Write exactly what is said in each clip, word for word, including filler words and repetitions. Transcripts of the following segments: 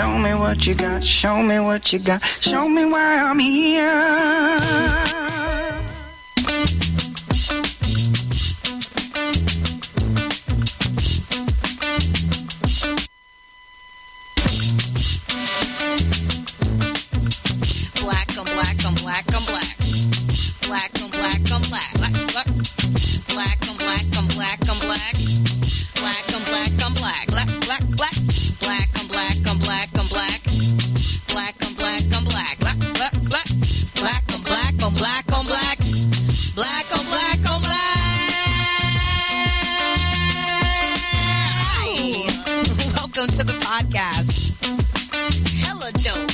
show me what you got, show me what you got, show me why I'm here. Black on black on black on black. Black on black on black. Black, black. Black on black on black on black. Black on black on black. Black, black, black. Black on black on black on black. Black on black on black. Black, black, black. Black on black on black on black. Black on black on black. Hi. Welcome to the podcast. Hella dope.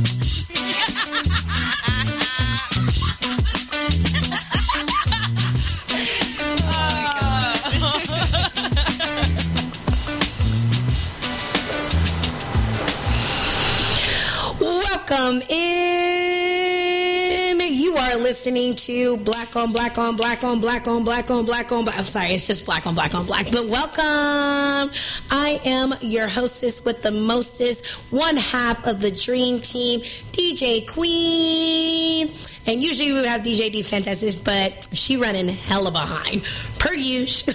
Welcome in. You are listening to Black on Black on Black on Black on Black on Black on Black. I'm sorry, it's just Black on Black on Black. But welcome. I am your hostess with the mostest, one half of the dream team, D J Queen. And usually we would have D J D Fantastic, but she running hella behind, per usual.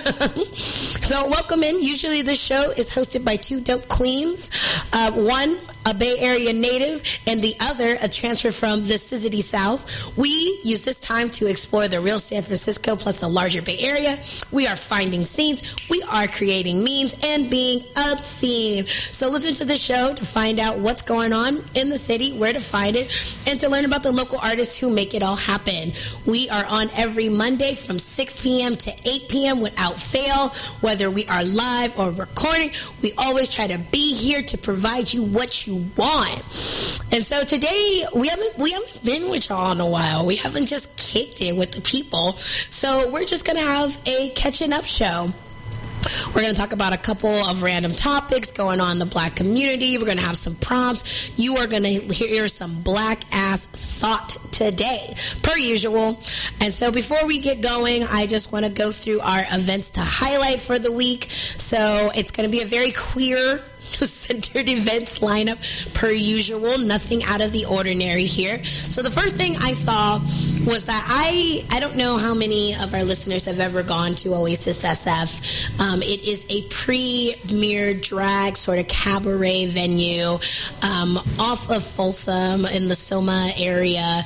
So welcome in. Usually the show is hosted by two dope queens. Uh, one, a Bay Area native, and the other, a transfer from the City South. We use this time to explore the real San Francisco plus the larger Bay Area. We are finding scenes. We are creating memes and being obscene. So listen to the show to find out what's going on in the city, where to find it, and to learn about the local artists who make it all happen. We are on every Monday from six p.m. to eight p.m. without fail. Whether we are live or recording, we always try to be here to provide you what you want. And so today we haven't we haven't been with y'all in a while. We haven't just kicked it with the people. So we're just gonna have a catching up show. We're going to talk about a couple of random topics going on in the black community. We're going to have some prompts. You are going to hear some black ass thought today, per usual. And so before we get going, I just want to go through our events to highlight for the week. So it's going to be a very queer centered events lineup per usual. Nothing out of the ordinary here. So the first thing I saw was that I I don't know how many of our listeners have ever gone to Oasis S F. Um, it is a premier drag sort of cabaret venue um, off of Folsom in the Soma area.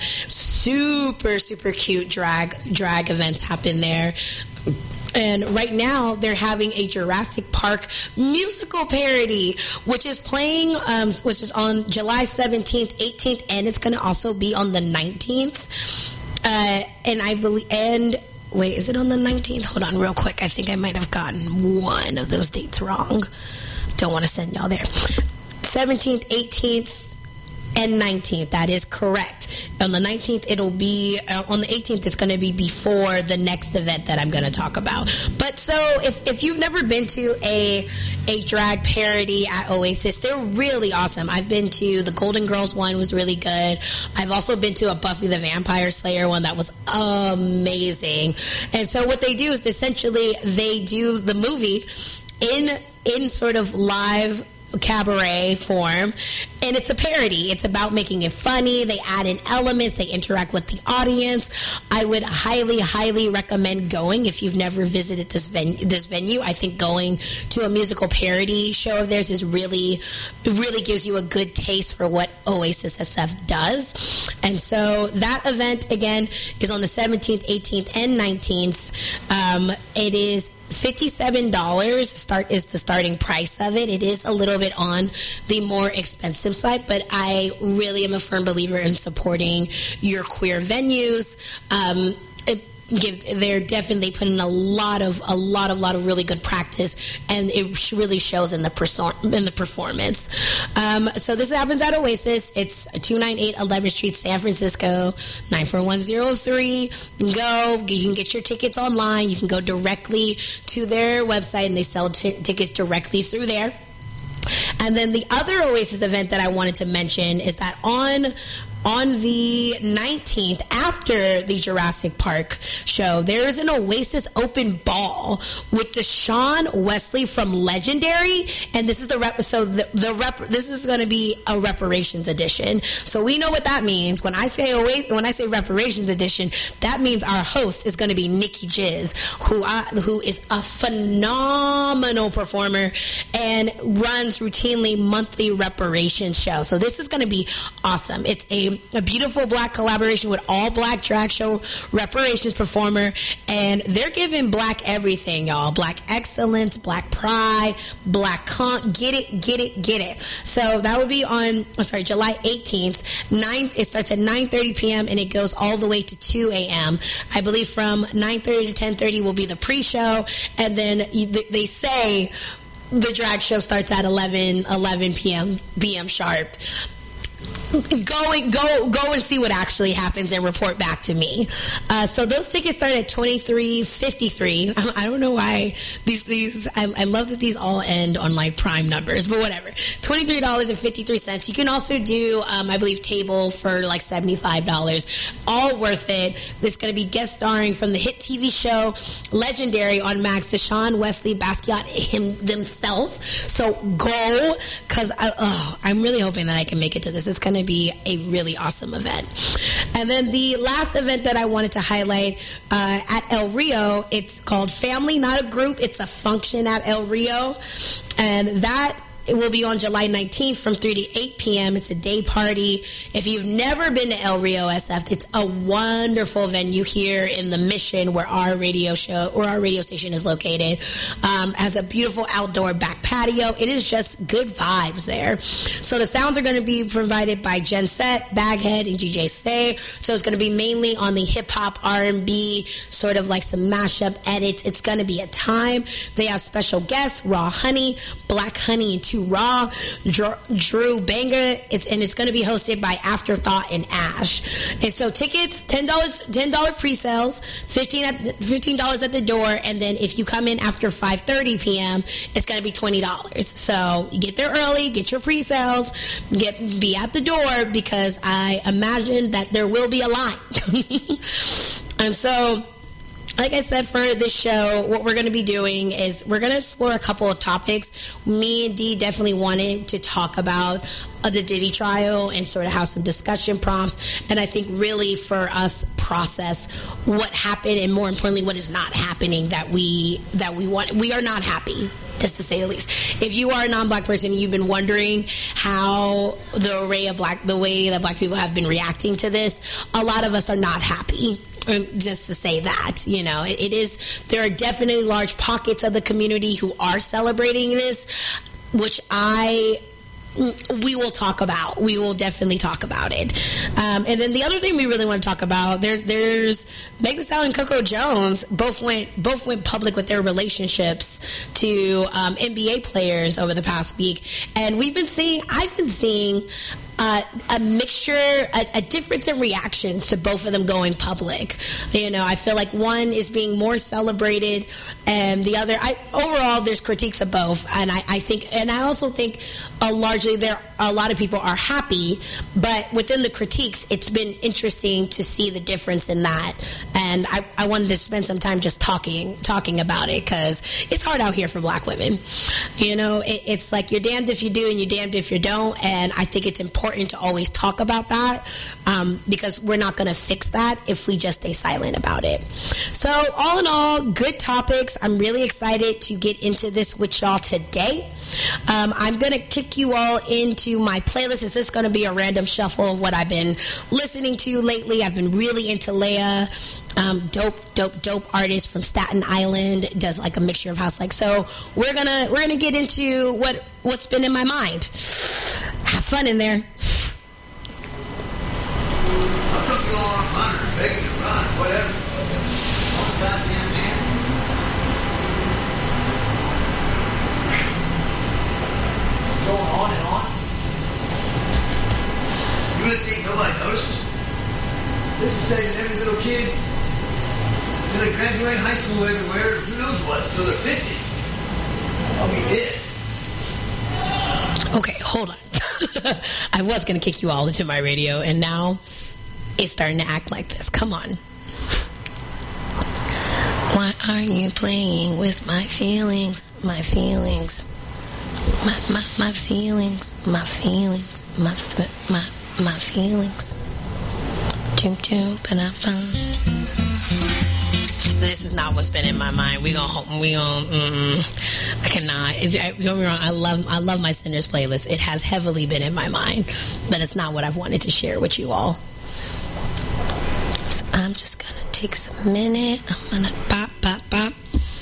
Super, super cute drag drag events happen there. And right now, they're having a Jurassic Park musical parody, which is playing, um, which is on July seventeenth, eighteenth, and it's going to also be on the nineteenth. Uh, and I believe, and wait, is it on the nineteenth? Hold on real quick. I think I might have gotten one of those dates wrong. Don't want to send y'all there. seventeenth, eighteenth, and nineteenth. That is correct. On the nineteenth, it'll be, uh, on the eighteenth, it's going to be before the next event that I'm going to talk about. But so, if, if you've never been to a a drag parody at Oasis, they're really awesome. I've been to the Golden Girls one, was really good. I've also been to a Buffy the Vampire Slayer one that was amazing. And so what they do is essentially they do the movie in in sort of live cabaret form, and it's a parody. It's about making it funny. They add in elements. They interact with the audience. I would highly, highly recommend going if you've never visited this venue. This venue, I think going to a musical parody show of theirs is really, really gives you a good taste for what Oasis S F does. And so that event again is on the seventeenth, eighteenth, and nineteenth. Um, it is fifty-seven dollars start is the starting price of it. It is a little bit on the more expensive side, but I really am a firm believer in supporting your queer venues. Um, it, give they're definitely putting a lot of a lot of lot of really good practice, and it really shows in the perso- in the performance. Um, so this happens at Oasis. It's two ninety-eight eleventh Street, San Francisco, nine four one zero three. You can go. You can get your tickets online. You can go directly to their website, and they sell t- tickets directly through there. And then the other Oasis event that I wanted to mention is that on on the nineteenth, after the Jurassic Park show, there's an Oasis open ball with Deshaun Wesley from Legendary, and this is the rep. So the, the rep. This is going to be a reparations edition. So we know what that means. When I say Oasis, when I say reparations edition, that means our host is going to be Nikki Jizz, who I, who is a phenomenal performer and runs routinely monthly reparations show. So this is going to be awesome. It's a, a beautiful black collaboration with all black drag show reparations performer, and they're giving black everything, y'all. Black excellence, black pride, black con. Get it, get it, get it. So that would be on, I'm sorry, July eighteenth. Nine. It starts at nine thirty p.m. and it goes all the way to two a.m. I believe from nine thirty to ten thirty will be the pre-show, and then they say the drag show starts at eleven p.m. B M sharp. Go and go go and see what actually happens and report back to me. Uh, so those tickets start at twenty-three fifty-three. I, I don't know why these these. I, I love that these all end on like prime numbers, but whatever. twenty-three dollars and fifty-three cents. You can also do, um, I believe, table for like seventy-five dollars. All worth it. It's going to be guest starring from the hit T V show Legendary on Max, Deshaun Wesley Basquiat him themselves. So go, because oh, I'm really hoping that I can make it to this. It's going to be a really awesome event. And then the last event that I wanted to highlight uh, at El Rio, it's called Family, Not a Group. It's a function at El Rio, and that it will be on July nineteenth from three to eight p.m. It's a day party. If you've never been to El Rio S F, it's a wonderful venue here in the Mission where our radio show or our radio station is located. Um, has a beautiful outdoor back patio. It is just good vibes there. So the sounds are going to be provided by Jen Set, Baghead, and D J Say. So it's going to be mainly on the hip hop, R and B, sort of like some mashup edits. It's going to be a time. They have special guests, Raw Honey, Black Honey, and Two Raw, Drew, Drew Banger. It's and it's going to be hosted by Afterthought and Ash. And so tickets, ten dollars ten dollars pre-sales, fifteen dollars at, fifteen dollars at the door, and then if you come in after five thirty p.m., it's going to be twenty dollars. So you get there early, get your pre-sales, get be at the door, because I imagine that there will be a line. And so, like I said, for this show, what we're going to be doing is we're going to explore a couple of topics. Me and Dee definitely wanted to talk about uh, the Diddy trial and sort of have some discussion prompts. And I think really for us process what happened and more importantly what is not happening that we that we want. We are not happy, just to say the least. If you are a non-black person, you've been wondering how the array of black, the way that black people have been reacting to this, a lot of us are not happy. Just to say that, you know, it, it is, there are definitely large pockets of the community who are celebrating this, which I, we will talk about. We will definitely talk about it. Um, and then the other thing we really want to talk about, there's there's Megan Thee Stallion and Coco Jones both went both went public with their relationships to um, N B A players over the past week, and we've been seeing, I've been seeing. Uh, a mixture, a, a difference in reactions to both of them going public. You know, I feel like one is being more celebrated, and the other, I, overall, there's critiques of both. And I, I think, and I also think, uh, largely there, a lot of people are happy, but within the critiques, it's been interesting to see the difference in that. And I, I wanted to spend some time just talking, talking about it, because it's hard out here for black women. You know, it, it's like you're damned if you do and you're damned if you don't. And I think it's important to always talk about that, um, because we're not going to fix that if we just stay silent about it. So all in all, good topics. I'm really excited to get into this with y'all today. Um, I'm going to kick you all into my playlist. It's just going to be a random shuffle of what I've been listening to lately. I've been really into Leia. Um, dope, dope, dope artist from Staten Island, does like a mixture of house. Like, so we're gonna we're gonna get into what what's been in my mind. Have fun in there. I took you all on a runner, begging to run, whatever. Oh, goddamn man. Going on and on. You would think nobody notices? This is saying every little kid, until they graduate high school everywhere, who knows what, until they're fifty. I'll be dead. Okay, hold on. I was going to kick you all into my radio, and now it's starting to act like this. Come on. Why are you playing with my feelings? My feelings. My my, my feelings. My feelings. My my my feelings. Doom doom ba-da-bum. This is not what's been in my mind. We gonna, we gonna. Mm, I cannot. If, I, don't get me wrong. I love, I love my Sinners playlist. It has heavily been in my mind, but it's not what I've wanted to share with you all. So I'm just gonna take some minute. I'm gonna bop, bop, bop.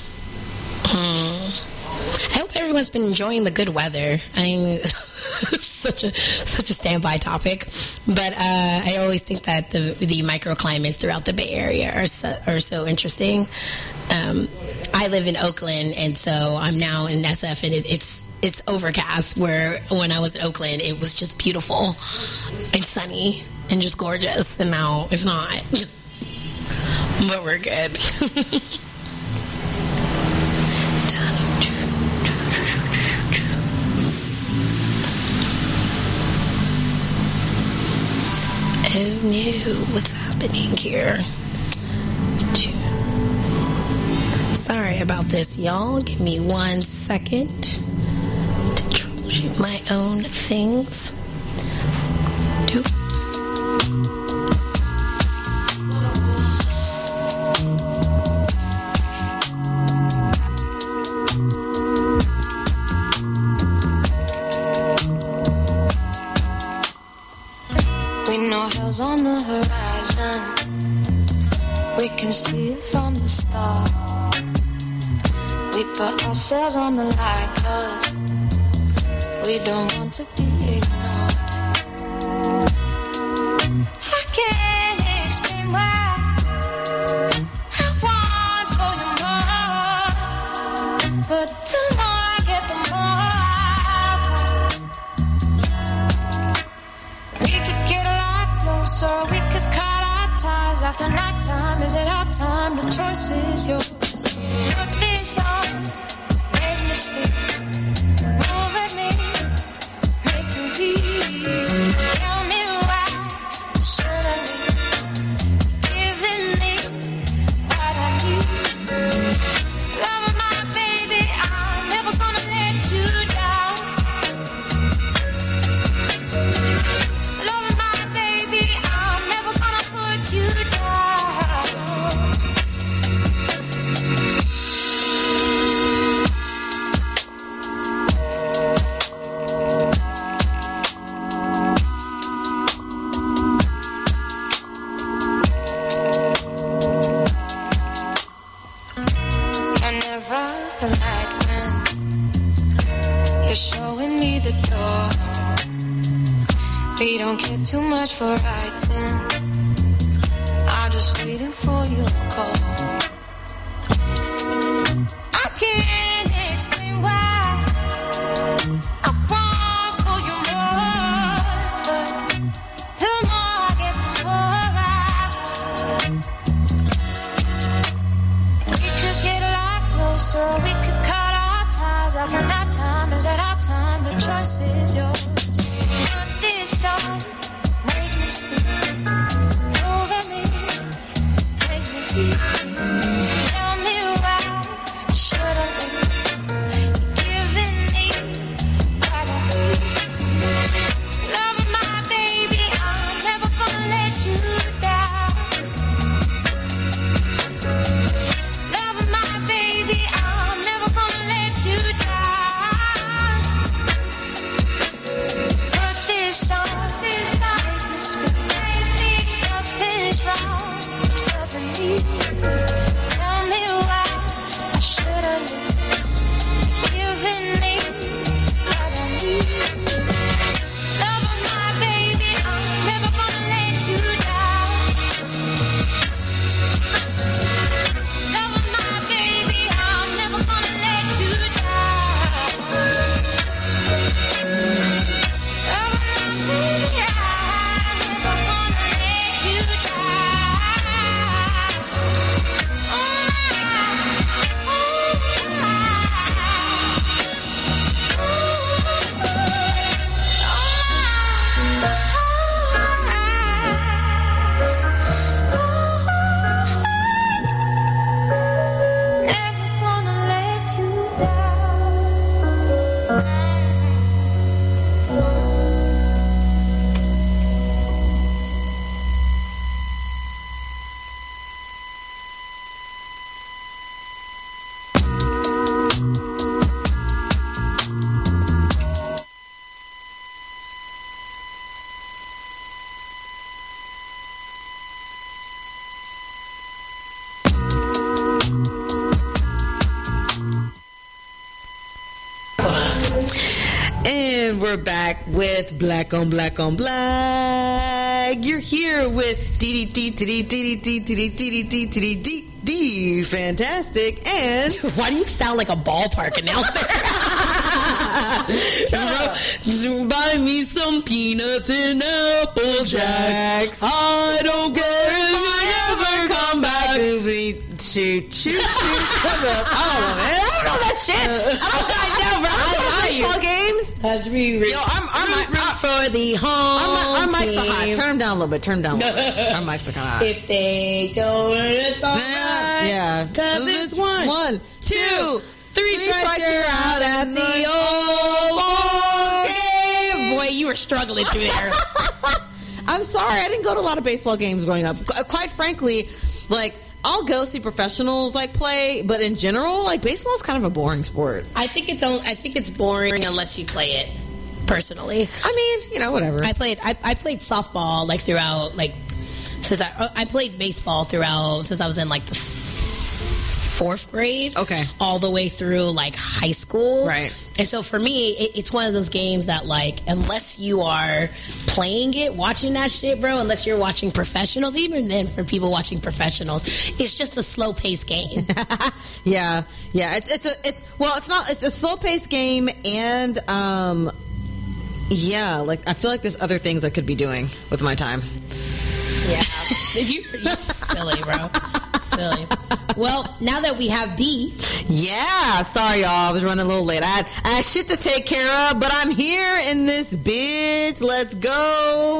Hmm. I hope everyone's been enjoying the good weather. I mean, such a such a standby topic, but uh, I always think that the the microclimates throughout the Bay Area are so, are so interesting. Um, I live in Oakland, and so I'm now in S F, and it, it's it's overcast. Where when I was in Oakland, it was just beautiful and sunny and just gorgeous, and now it's not. But we're good. Oh no, what's happening here? Sorry about this, y'all. Give me one second to troubleshoot my own things. Doop. Hell's on the horizon. We can see it from the start. We put ourselves on the line 'cause we don't want to be ignored. I can't explain why I want for you more, but the more I get, the more I want. We could get a lot closer, we could cut our ties after night time. Is it our time? The choice is yours. Put this on, make me speak. Move at me, make me leave. Tell me why should I leave? Giving me what I need. Love my baby, I'm never gonna let you down. Love my baby, I'm never gonna put you down. You're never the light when you're showing me the door. We don't care too much for writing. I'm just waiting for your call. I can't explain why I fall for you more, but the more I get, the more I want. We could get a lot closer, we could cut our ties off in that time. Is it our time? The choice is yours. Put this on, make me speak. Move at me, make me leave. And we're back with Black on Black on Black. You're here with D D D D D D D D D D D D D Fantastic. And why do you sound like a ballpark announcer? Just buy me some peanuts and apple jacks. I don't care if you ever come back. Shoot, shoot, shoot. I don't know, man. I don't know that shit. I don't know, bro. I don't know baseball games. As we Yo, I'm, I'm, root, root I'm, for the home Our mics team. are high. Turn them down a little bit. Turn them down a little bit. Our mics are kind of high. If they don't, it's all right. Yeah. Cause it's one, one, two, three strikes, you're out at the old game. Boy, you were struggling through there. I'm sorry. I didn't go to a lot of baseball games growing up. Qu- Quite frankly, like, I'll go see professionals like play, but in general, like, baseball is kind of a boring sport. I think it's only, I think it's boring unless you play it. Personally, I mean, you know, whatever. I played. I, I played softball like throughout, like since I I played baseball throughout since I was in like the fourth grade. Okay, all the way through like high school. Right. And so for me, it, it's one of those games that like unless you are playing it, watching that shit, bro. Unless you're watching professionals, even then for people watching professionals, it's just a slow paced game. yeah, yeah. It's it's a it's well, it's not. It's a slow paced game, and um. Yeah, like I feel like there's other things I could be doing with my time. Yeah, you, you're silly, bro. Silly. Well, now that we have D. Yeah, sorry, y'all. I was running a little late. I had, I had shit to take care of, but I'm here in this bitch. Let's go.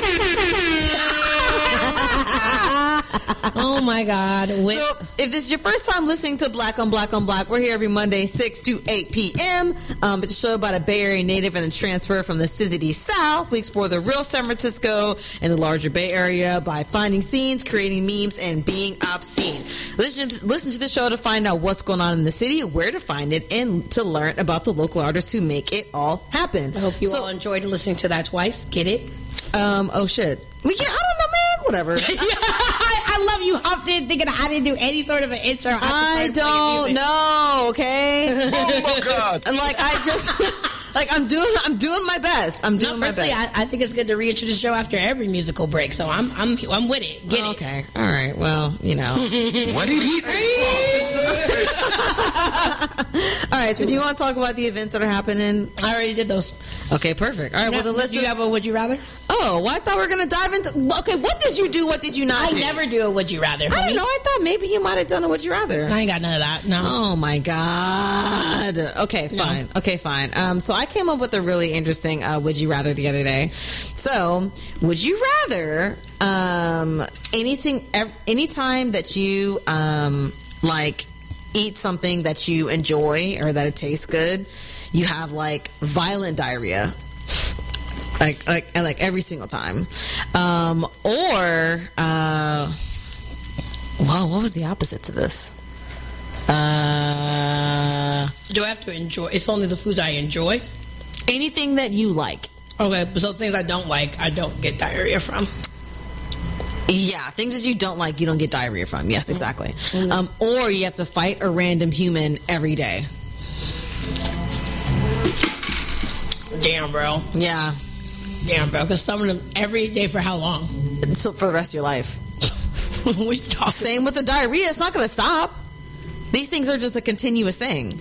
Oh my God. With- so, if this is your first time listening to Black on Black on Black, we're here every Monday, six to eight p.m. Um, it's a show about a Bay Area native and a transfer from the Syzygy South. We explore the real San Francisco and the larger Bay Area by finding scenes, creating memes, and being obscene. Listen to, listen to the show to find out what's going on in the city, where to find it, and to learn about the local artists who make it all happen. I hope you so, all enjoyed listening to that twice. Get it? Um, oh, shit. Well, yeah, I don't know, man. Whatever. Yeah, I, I love you hopped in thinking I didn't do any sort of an intro. I, I don't know, okay? Oh, my God. And, like, I just... Like, I'm doing I'm doing my best. I'm doing no, my personally, best. I, I think it's good to reintroduce the show after every musical break. So I'm I'm I'm with it. Get oh, it. Okay. All right. Well, you know. What did he say? All right. So do you want to talk about the events that are happening? I already did those. Okay, perfect. All right. No, well, then let's do you just... have a would you rather? Oh, well, I thought we were going to dive into... Okay, what did you do? What did you not I do? never do a would you rather. I don't know. I thought maybe you might have done a would you rather. I ain't got none of that. No. Oh, my God. Okay, fine. No. Okay, fine. Um, so I came up with a really interesting uh, would you rather the other day. So, would you rather um, anything, any time that you, um, like, eat something that you enjoy or that it tastes good, you have, like, violent diarrhea? Like, like, and like every single time. Um, or, uh, whoa, what was the opposite to this? Uh, do I have to enjoy? It's only the foods I enjoy. Anything that you like. Okay, so things I don't like, I don't get diarrhea from. Yeah, things that you don't like, you don't get diarrhea from. Yes, exactly. Mm-hmm. Um, or you have to fight a random human every day. Damn, bro. Yeah. Damn, bro. Because some of them every day for how long? So for the rest of your life. What are you talking? Same with the diarrhea. It's not going to stop. These things are just a continuous thing.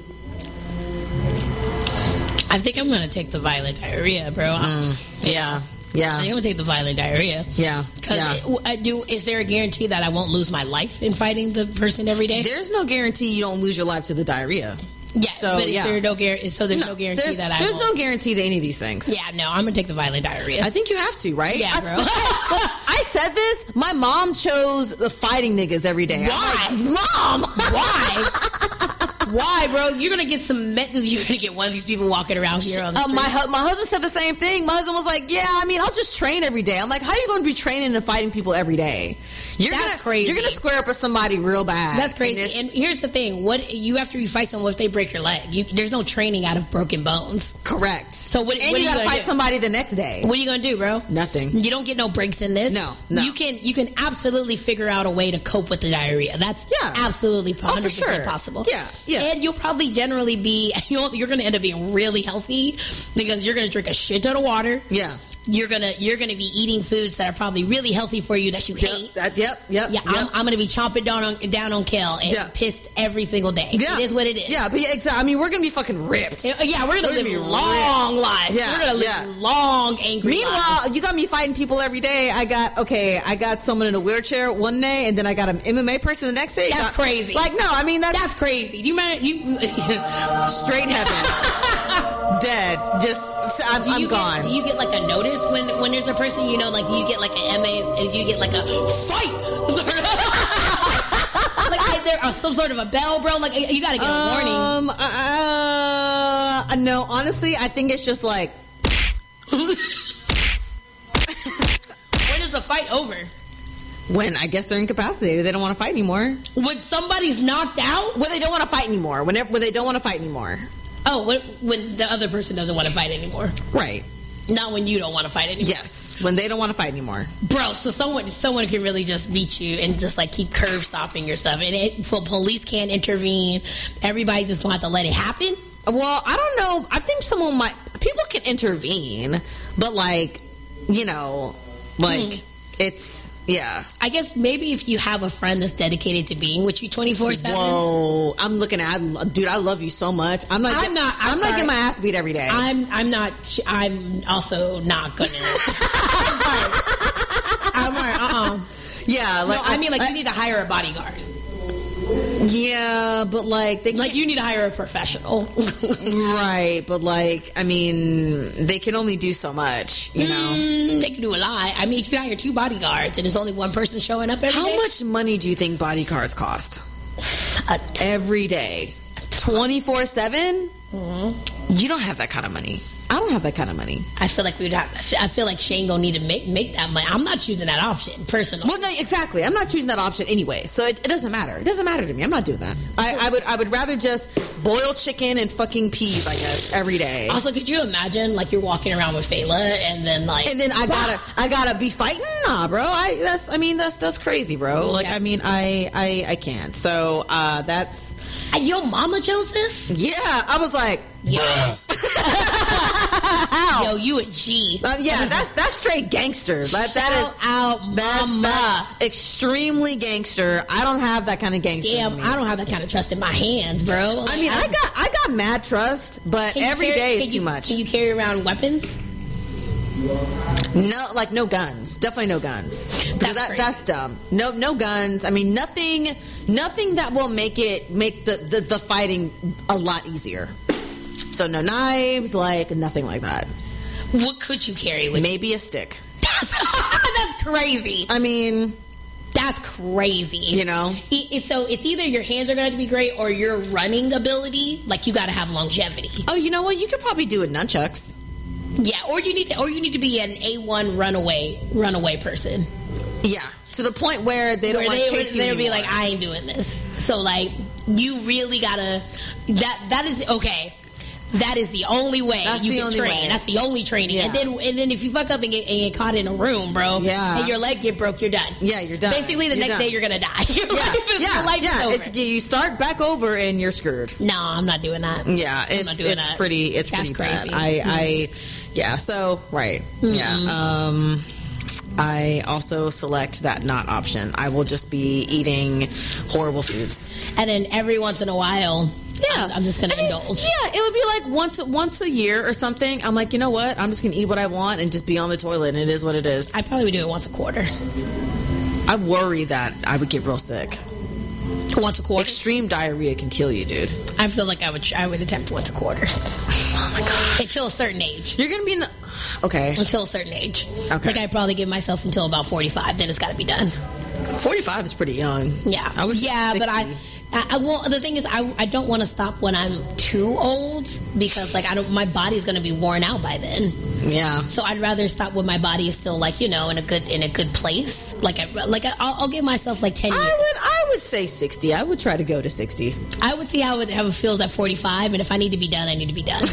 I think I'm going to take the violent diarrhea, bro. Mm, yeah. Yeah. I think I'm going to take the violent diarrhea. Yeah. Because yeah. do is there a guarantee that I won't lose my life in fighting the person every day? There's no guarantee you don't lose your life to the diarrhea. Yeah, so, but is yeah. there no guarantee? So there's no, no guarantee there's, that I There's won't. no guarantee to any of these things. Yeah, no, I'm going to take the violent diarrhea. I think you have to, right? Yeah, bro. I, I said this. My mom chose the fighting niggas every day. Why? Like, Mom! Why? Why, bro? You're gonna get some. You're gonna get one of these people walking around here on the street. Uh, my my husband said the same thing. My husband was like, "Yeah, I mean, I'll just train every day." I'm like, "How are you going to be training and fighting people every day? You're That's gonna, crazy. You're gonna square up with somebody real bad. That's crazy. And, And here's the thing: what you after you fight someone, if they break your leg, you, there's no training out of broken bones. correct. So what? And what you are you gotta gonna fight do? somebody the next day. What are you gonna do, bro? Nothing. You don't get no breaks in this. No, no. You can you can absolutely figure out a way to cope with the diarrhea. That's Yeah. absolutely one hundred percent Oh, for sure. possible. Yeah, yeah. And you'll probably generally be you'll, you're gonna end up being really healthy because you're gonna drink a shit ton of water. Yeah. You're gonna you're gonna be eating foods that are probably really healthy for you that you hate. Yep. That, yep. Yep. Yeah, yep. I'm, I'm gonna be chomping down on down on kale and Yeah. pissed every single day. Yeah. It is what it is. Yeah, but yeah, exactly. I mean, we're gonna be fucking ripped. Yeah, yeah, we're gonna We're live gonna be long ripped. lives. Yeah, We're gonna live yeah. long, angry lives. Meanwhile, you got me fighting people every day. I got okay. I got someone in a wheelchair one day, and then I got an M M A person the next day. That's Got- crazy. Like, no, I mean that's That's crazy. Do you mind? You straight heaven, dead. Just I'm, do you I'm get, gone. Do you get like a notice when when there's a person you know? Like, do you get like an M A? And do you get like a fight? Like, like there uh, some sort of a bell, bro. Like, you gotta get a warning. Um, uh, uh, no, honestly, I think it's just like When is the fight over? when I guess they're incapacitated, they don't want to fight anymore. When somebody's knocked out? When they don't want to fight anymore. Whenever when they don't want to fight anymore. Oh, when, when the other person doesn't want to fight anymore. Right. Not when you don't want to fight anymore. Yes. When they don't want to fight anymore. Bro, so someone someone can really just beat you and just like keep curb stopping your stuff. And it, for police can't intervene. Everybody just gonna have to let it happen. Well, I don't know. I think someone might. People can intervene, but like, you know, like Hmm. it's yeah. I guess maybe if you have a friend that's dedicated to being with you twenty-four seven. Whoa! I'm looking at, dude. I love you so much. I'm not. I'm not- I'm I'm, not sorry. getting my ass beat every day. I'm I'm not. I'm also not gonna. I'm sorry. I'm sorry. Uh-uh. yeah, like No, I mean, like, you need to hire a bodyguard. Yeah, but like they Like, you need to hire a professional. right, but like I mean, they can only do so much, you know. Mm, they can do a lot. I mean, if you hire two bodyguards and there's only one person showing up every How day- much money do you think bodyguards cost A t- every day, twenty-four seven? You don't have that kind of money. I don't have that kind of money. I feel like we'd have. I feel like Shane gonna need to make make that money. I'm not choosing that option personally. Well, no, exactly. I'm not choosing that option anyway, so it, it doesn't matter. It doesn't matter to me. I'm not doing that. I, I would I would rather just boil chicken and fucking peas, I guess, every day. Also, could you imagine like you're walking around with Fela and then like And then I gotta I gotta be fighting? Nah, bro. I that's I mean that's that's crazy, bro. Like Yeah. I mean I I I can't. So uh, that's And your mama chose this? yeah. I was like, Yo, yo, you a G. uh, yeah, that's that's straight gangster. That that Shout is out, that's, mama. that's extremely gangster. I don't have that kind of gangster. in Damn, me. I don't have that kind of trust in my hands, bro. I mean, I got I got mad trust, but Can you every carry- day can is you- too much. Can you carry around weapons? No, like no guns. Definitely no guns. Because That's that, crazy. that's dumb. No, no guns. I mean, nothing, nothing that will make it make the, the the fighting a lot easier. So no knives, like nothing like that. What could you carry with you? Maybe a stick. That's, that's crazy. I mean, That's crazy. You know? It, it, so it's either your hands are going to be great or your running ability. Like, you got to have longevity. oh, you know what? You could probably do it nunchucks. Yeah, or you need to, or you need to be an A one runaway runaway person. Yeah, to the point where they don't Where want they to would chase you they'll be anymore. like, I ain't doing this. So like, you really gotta. That that is okay. That is the only way That's you the can only train. way. That's the only training. Yeah. And then and then if you fuck up and get, and get caught in a room, bro, Yeah. and your leg get broke, you're done. Yeah, you're done. Basically, the You're next done. day you're gonna die. Your yeah, life is, yeah, your life yeah. is over. It's you start back over and you're screwed. No, I'm not doing that. Yeah, I'm not it's doing it's that. pretty it's That's pretty crazy. bad. I I yeah. So right. Yeah. Um. I also select that not option. I will just be eating horrible foods. And then every once in a while, Yeah, I'm, I'm just gonna I mean, indulge. Yeah, it would be like once once a year or something. I'm like, you know what? I'm just gonna eat what I want and just be on the toilet. And it is what it is. I probably would do it once a quarter. I worry that I would get real sick. Once a quarter. Extreme diarrhea can kill you, dude. I feel like I would I would attempt once a quarter. Oh my god. Until a certain age. You're gonna be in the okay. Until a certain age. Okay. Like, I'd probably give myself until about forty-five. Then it's got to be done. forty-five is pretty young. Yeah. I was yeah, but I, sixty. I, I, well, the thing is, I, I don't want to stop when I'm too old because, like, I don't. My body's going to be worn out by then. Yeah. So I'd rather stop when my body is still, like, you know, in a good in a good place. Like, I, like I, I'll, I'll give myself like ten years. I would I would say sixty. I would try to go to sixty. I would see how it, how it feels at forty-five, and if I need to be done, I need to be done.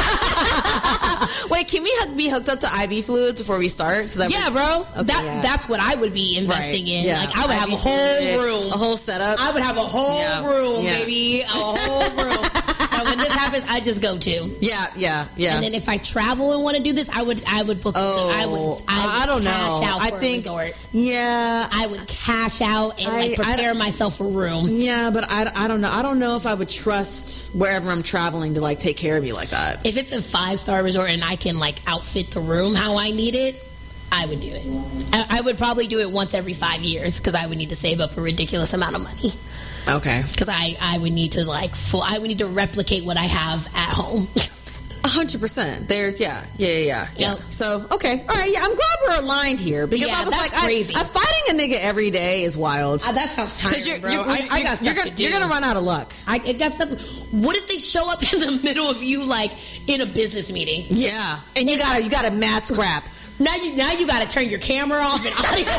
Wait, can we hook, be hooked up to I V fluids before we start? So that yeah, we, bro. Okay, that yeah. That's what I would be investing Right, in. yeah. Like, I would I V have a whole fluid, room, a whole setup. I would have a whole Yeah, room, yeah. baby, a whole room. And when this happens, I just go to. Yeah, yeah, yeah. And then if I travel and want to do this, I would I would book. Oh, I would. I, would I don't cash know. Out I for think. a resort. Yeah, I would cash out and I- like I prepare don't- myself a room. yeah, but I, I don't know. I don't know if I would trust wherever I'm traveling to like take care of me like that. If it's a five star resort and I can like outfit the room how I need it, I would do it. I, I would probably do it once every five years because I would need to save up a ridiculous amount of money. Okay, Because I, I would need to like full. I would need to replicate what I have at home. a hundred percent. There's yeah, yeah, yeah, yeah. yeah. Yep. So okay, all right. Yeah, I'm glad we're aligned here because Yeah, I was that's like, crazy. I, I, fighting a nigga every day is wild. Uh, that sounds tiring, Because you're, bro. you're, I, I got you're stuff gonna, to do. You're gonna run out of luck. I, I got stuff. What if they show up in the middle of you, like in a business meeting? Yeah, and you gotta you gotta mad scrap. Now you now you got to turn your camera off and audio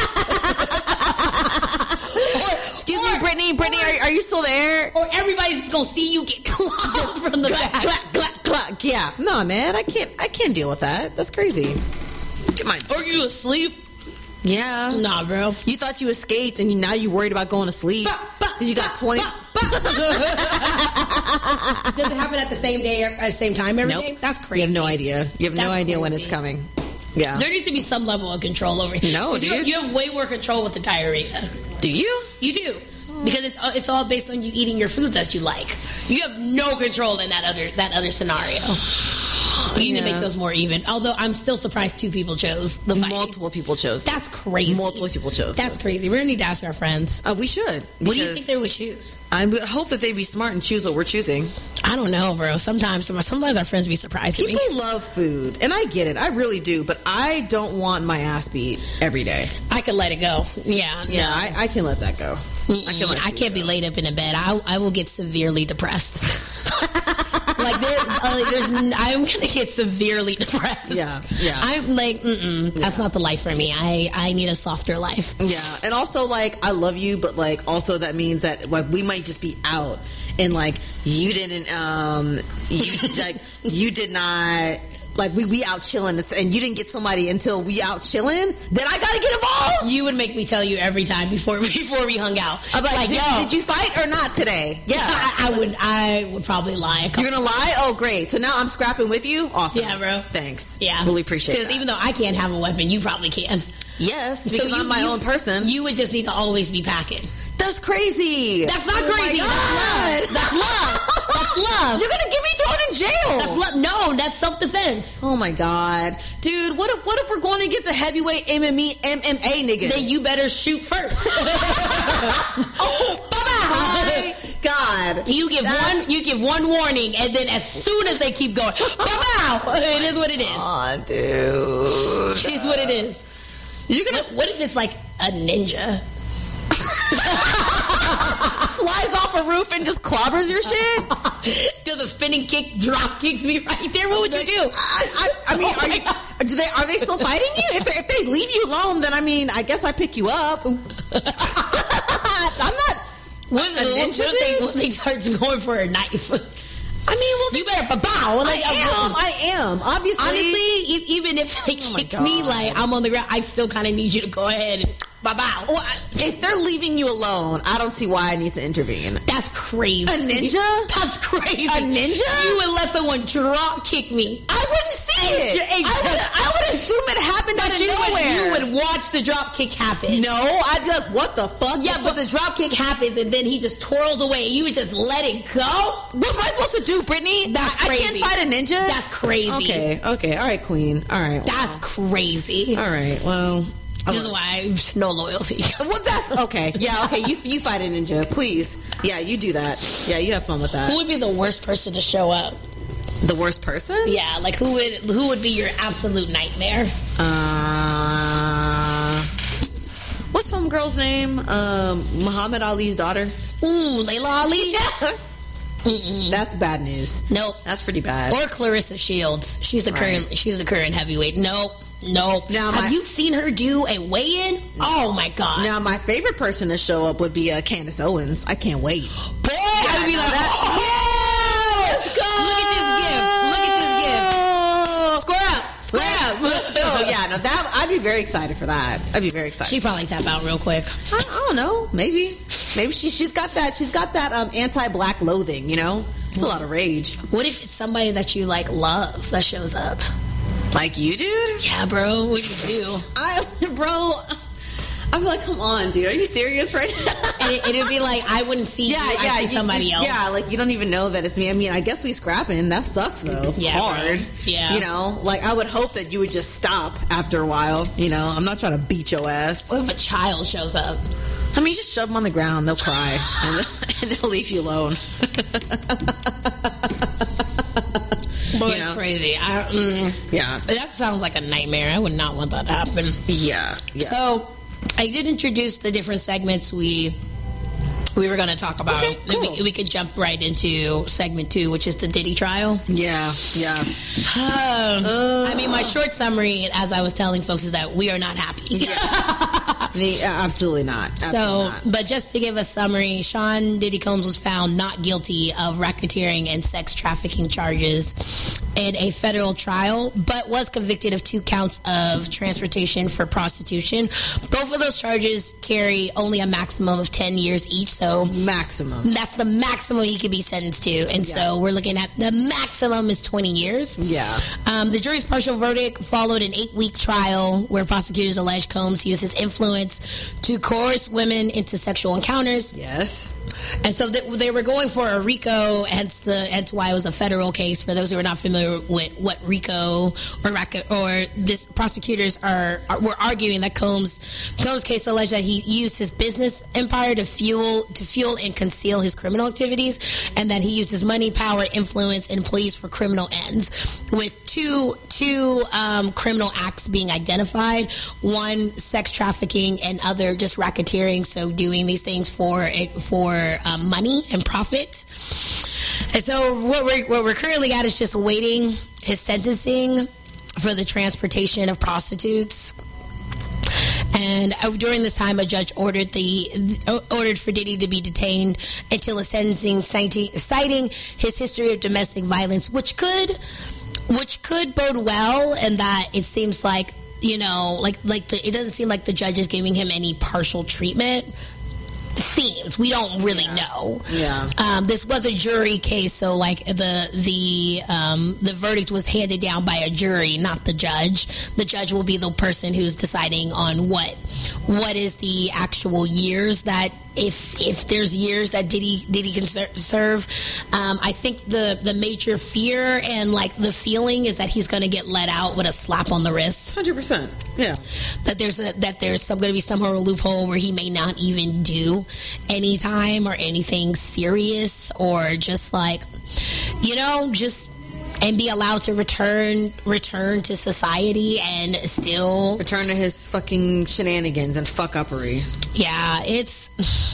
off. Excuse or, me, Brittany. Brittany, or, are, are you still there? or everybody's just gonna see you get clocked from the Clack, back. clack, clack, clack. Yeah, no, man, I can't. I can't deal with that. That's crazy. Get my. Are you asleep? Yeah. Nah, bro. You thought you escaped, and you, now you worried about going to sleep because you got twenty. Does it happen at the same day, at the same time every day? Nope. That's crazy. You have no idea. You have no That's idea when crazy. it's coming. Yeah. There needs to be some level of control over it. No, 'Cause you, dude. you have way more control with the diarrhea. Do you? You do. Because it's it's all based on you eating your foods that you like. You have no control in that other that other scenario. You need to Yeah. make those more even. Although I'm still surprised two people chose the fight. Multiple people chose. That's crazy. Multiple people chose. That's this. crazy. We're gonna need to ask our friends. Uh, we should. What do you because think they would choose? I would hope that they be smart and choose what we're choosing. I don't know, bro. Sometimes sometimes our friends be surprising People me. love food, and I get it. I really do, but I don't want my ass beat every day. I could let it go. Yeah. Yeah, no. I, I can let that go. I can let I food can't be go. laid up in a bed. I I will get severely depressed. Like there, uh, there's, n- I'm gonna get severely depressed. Yeah, yeah. I'm like, mm-mm, that's not the life for me. I I need a softer life. Yeah, and also like I love you, but like also that means that like we might just be out and like you didn't um you like you did not like we we out chilling and you didn't get somebody until we out chilling. Then I gotta get involved. You would make me tell you every time before we before we hung out. I'm like, did, yo, did you fight or not today? Yeah. I, I would I would probably lie. A couple You're gonna lie? Oh, great! So now I'm scrapping with you. Awesome. Yeah, bro. Thanks. Yeah, really appreciate it. Because even though I can't have a weapon, you probably can. yes, because you- I'm my you- own person. You would just need to always be packing. That's crazy. That's not Oh my crazy. God. That's love. That's love. That's love. You're gonna get me thrown in jail. That's love. No, that's self defense. Oh my god, dude! What if what if we're going against a heavyweight M M A M M A nigga? Then you better shoot first. oh, bye bye. God, You give That's- one, you give one warning, and then as soon as they keep going, pow! It is what it is. Aw, dude. It is what it is. You're gonna What, what if it's like a ninja? flies off a roof and just clobbers your shit. Does a spinning kick drop kicks me right there? What would you do? I, I, I mean, Oh are my you? God. Do they are they still fighting you? If if they leave you alone, then I mean, I guess I pick you up. I'm not. What, A what, ninja what if they, dude? what if they start going for a knife? I mean, well, You better bow. I am. I am. Obviously. Honestly, e- even if they Oh my kick me God. like I'm on the ground, I still kind of need you to go ahead and bow bow. Well, I- if they're leaving you alone, I don't see why I need to intervene. That's crazy. A ninja? That's crazy. A ninja? You would let someone drop kick me. I wouldn't see it. You're- I would, I would assume it happened out But of you would, nowhere. you would watch the drop kick happen. No, I'd be like, what the fuck? Yeah, but the drop kick happens and then he just twirls away. You would just let it go. What am I supposed to do, Brittany? That's I, I crazy. can't fight a ninja? That's crazy. Okay, okay. All right, queen. All right. That's crazy. All right, well. This is why I have no loyalty. Well, that's okay. Yeah, okay. You you fight a ninja, please. Yeah, you do that. Yeah, you have fun with Who that. would be the worst person to show up? The worst person? Yeah, like who would who would be your absolute nightmare? Uh, what's one homegirl's name? Um, Muhammad Ali's daughter. Ooh, Layla Ali. Mm-mm. That's bad news. Nope, that's pretty bad. Or Clarissa Shields. She's the Right. current. She's the current heavyweight. Nope, nope. Now, have my- you seen her do a weigh-in? Oh my god! Now, my favorite person to show up would be uh, Candace Owens. I can't wait. Boy, I'd be no, like, that- oh, let's go! Look at this gift. Look at this gift. Square up, square up. Let's go. Yeah, no, that I'd be very excited for that. I'd be very excited. She probably tap out real quick. I, I don't know. Maybe, maybe she she's got that. She's got that um, anti-black loathing. You know, it's a lot of rage. What if it's somebody that you like love that shows up? Like you, dude? Yeah, bro. What do you do? I, bro. I'm like, come on, dude. Are you serious right now? And it, it'd be like I wouldn't see Yeah, you. yeah, I see you- somebody you- else. Yeah, like you don't even know that it's me. I mean, I guess we scrapping. That sucks though. Yeah, hard. bro. Yeah. you know, like I would hope that you would just stop after a while. You know, I'm not trying to beat your ass. What if a child shows up? I mean, just shove them on the ground. They'll cry and, and they'll leave you alone. Boy, You it's know? crazy. I, mm, Yeah, that sounds like a nightmare. I would not want that to happen. yeah, yeah. So, I did introduce the different segments we we were going to talk about. Okay, Then cool. we, we could jump right into segment two, which is the Diddy trial. yeah, yeah. Um, I mean, my short summary, as I was telling folks, is that we are not happy. The- absolutely not. Absolutely So, not. but just to give a summary, Sean Diddy Combs was found not guilty of racketeering and sex trafficking charges in a federal trial, but was convicted of two counts of transportation for prostitution. Both of those charges carry only a maximum of ten years each, so maximum. that's the maximum he could be sentenced to. And Yeah. so we're looking at the maximum is twenty years. Yeah. Um, the jury's partial verdict followed an eight-week trial where prosecutors alleged Combs used his influence to coerce women into sexual encounters. Yes. And so th- they were going for a RICO, hence the hence why it was a federal case. For those who are not familiar with what RICO or racket or this prosecutors are, are were arguing that Combs Combs' case alleged that he used his business empire to fuel to fuel and conceal his criminal activities, and that he used his money, power, influence, and employees for criminal ends. With two two um, criminal acts being identified, one sex trafficking and other just racketeering. So doing these things for for um, money and profit. And so what we're what we're currently at is just awaiting his sentencing for the transportation of prostitutes. And uh, during this time, a judge ordered the uh, ordered for Diddy to be detained until his sentencing, citing, citing his history of domestic violence, which could which could bode well, and that it seems like, you know, like like the, it doesn't seem like the judge is giving him any partial treatment. Seems we don't really know. Yeah. Um, this was a jury case, so like the the um, the verdict was handed down by a jury, not the judge. The judge will be the person who's deciding on what what is the actual years that if if there's years that Diddy Diddy can ser- serve. Um, I think the the major fear and like the feeling is that he's going to get let out with a slap on the wrist. one hundred percent. Yeah. That there's a that there's some going to be somehow a loophole where he may not even do any time or anything serious, or just like, you know, just and be allowed to return return to society and still Return to his fucking shenanigans and fuck uppery. yeah it's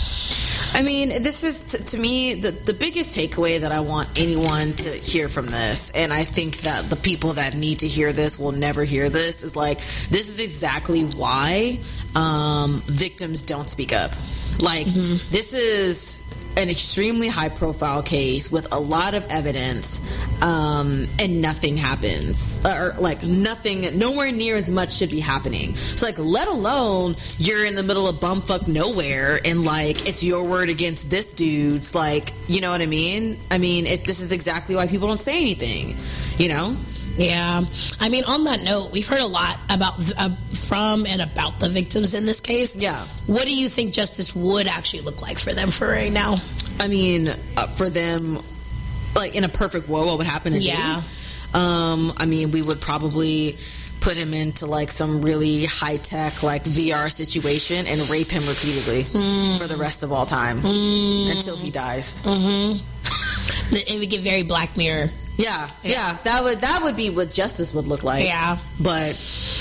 I mean, this is, t- to me, the, the biggest takeaway that I want anyone to hear from this, and I think that the people that need to hear this will never hear this, is like, this is exactly why um, victims don't speak up. Like, this is an extremely high-profile case with a lot of evidence, um, and nothing happens. Or, like, nothing, nowhere near as much should be happening. So, like, let alone you're in the middle of bumfuck nowhere and, like, it's your word against this dude's, like, you know what I mean? I mean, it, this is exactly why people don't say anything, you know? yeah I mean, on that note, we've heard a lot about uh, from and about the victims in this case. Yeah. What do you think justice would actually look like for them for right now? I mean, uh, for them, like, in a perfect world, what would happen to Yeah. Diddy? Um, I mean, we would probably put him into, like, some really high-tech, like, V R situation and rape him repeatedly Mm. for the rest of all time until he dies. Mm. It would get very Black Mirror. Yeah, yeah, that would that would be what justice would look like. Yeah. But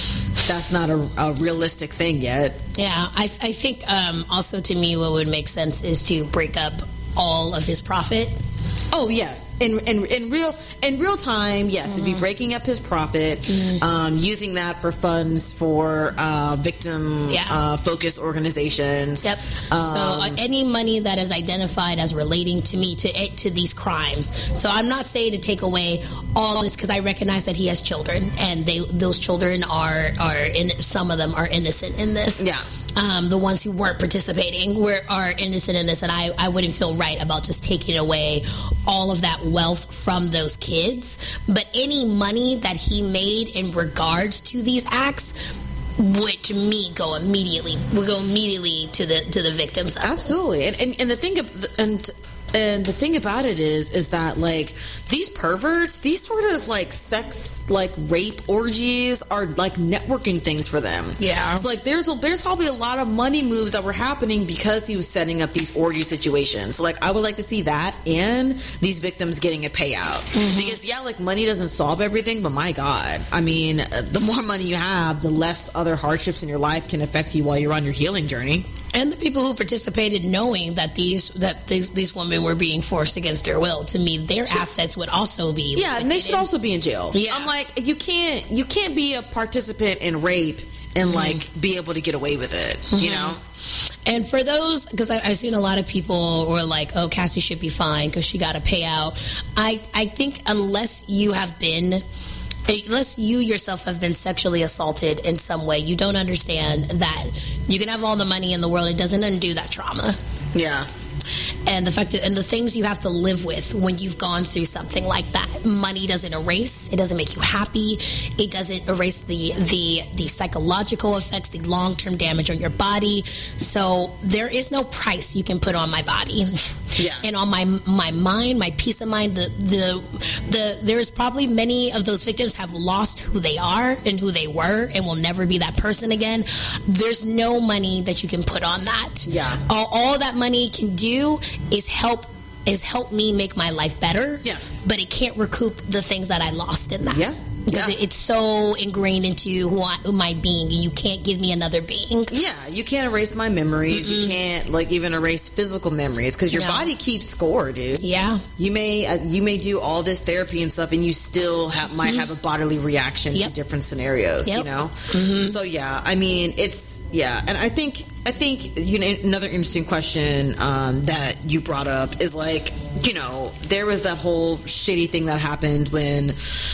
that's not a, a realistic thing yet. Yeah, I, I think um, also to me what would make sense is to break up all of his profit. Oh yes, in in in real in real time, yes, mm-hmm. it'd be breaking up his profit, mm-hmm. um, using that for funds for uh, victim yeah. uh, focused organizations. Yep. Um, so uh, any money that is identified as relating to me to to these crimes. So I'm not saying to take away all this because I recognize that he has children and they those children are are in some of them are innocent in this. Yeah. Um, the ones who weren't participating were are innocent in this, and I, I wouldn't feel right about just taking away all of that wealth from those kids. But any money that he made in regards to these acts would, to me, go immediately would go immediately to the to the victims. Absolutely, and, and and the thing and. And the thing about it is, is that, like, these perverts, these sort of, like, sex, like, rape orgies are, like, networking things for them. Yeah. It's like, there's a, there's probably a lot of money moves that were happening because he was setting up these orgy situations. So, like, I would like to see that and these victims getting a payout. Mm-hmm. Because, yeah, like, money doesn't solve everything, but my God. I mean, the more money you have, the less other hardships in your life can affect you while you're on your healing journey. And the people who participated knowing that these that these, these women were being forced against their will, to me, their sure. assets would also be yeah, and they should also be in jail. Yeah. I'm like, you can't you can't be a participant in rape and, mm-hmm. like, be able to get away with it, mm-hmm. you know? And for those, because I've seen a lot of people who are like, oh, Cassie should be fine because she got a payout. I, I think unless you have been... Unless you yourself have been sexually assaulted in some way, you don't understand that you can have all the money in the world. It doesn't undo that trauma. Yeah. And the fact that, and the things you have to live with when you've gone through something like that. Money doesn't erase. It doesn't make you happy. It doesn't erase the the the psychological effects, the long term damage on your body. So there is no price you can put on my body, yeah, and on my my mind, my peace of mind. The the the there's probably many of those victims have lost who they are and who they were, and will never be that person again. There's no money that you can put on that. Yeah, all, all that money can do is help is help me make my life better. Yes. But it can't recoup the things that I lost in that. Yeah. Because yeah. it, it's so ingrained into who, I, who my being, and you can't give me another being. Yeah, you can't erase my memories. Mm-hmm. You can't, like, even erase physical memories because your no. body keeps score, dude. Yeah. You may uh, you may do all this therapy and stuff, and you still have, might mm-hmm. have a bodily reaction yep. to different scenarios. Yep. You know. Mm-hmm. So yeah, I mean, it's yeah, and I think I think you know another interesting question um, that you brought up is, like, you know, there was that whole shitty thing that happened when